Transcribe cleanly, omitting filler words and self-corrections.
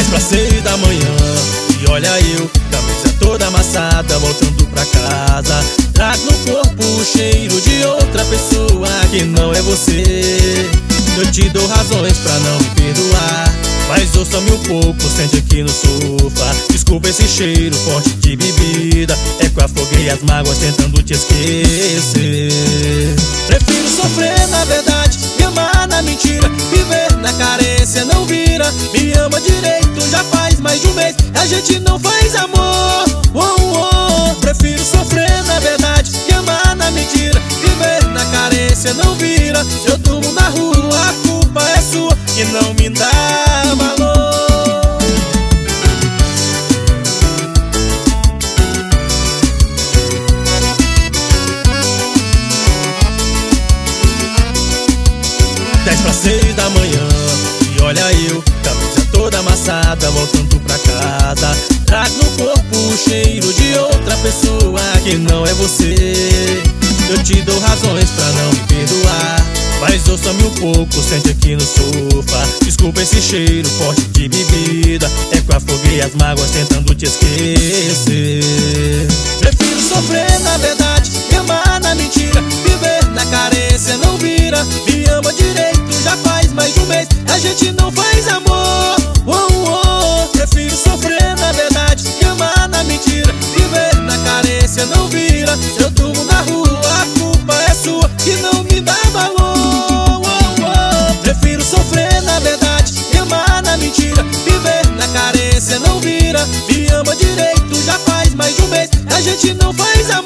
pra 6 da manhã e olha eu, camisa toda amassada, voltando pra casa. Trago no corpo o cheiro de outra pessoa que não é você. Eu te dou razões pra não me perdoar, mas ouça-me um pouco, sente aqui no sofá. Desculpa esse cheiro forte de bebida, é que eu afoguei as mágoas tentando te esquecer. Prefiro sofrer na verdade, me amar na mentira, viver na carência não vira. Me ama direito, já faz mais de um mês, a gente não faz amor. Prefiro sofrer na verdade, me amar na mentira, viver na carência não vira. Eu durmo na rua, a culpa é sua que não me dá valor. Dez pra 6 da manhã e olha eu, camisa toda amassada, voltando pra casa. Trago no corpo o cheiro de outra pessoa que não é você. Eu te dou razões pra não me perdoar, mas ouça-me um pouco, sente aqui no sofá. Desculpa esse cheiro forte de bebida, é que eu afoguei as mágoas tentando te esquecer. Prefiro sofrer na verdade, me amar na mentira, viver na carência não vira. Me ama direito, já faz mais de um mês, a gente não faz amor. Prefiro sofrer na verdade, me amar na mentira, viver na carência não vira. Eu durmo na rua, a culpa é sua que não me dá valor. Prefiro sofrer na verdade, me amar na mentira, viver na carência não vira. Me ama direito, já faz mais de um mês, a gente não faz amor.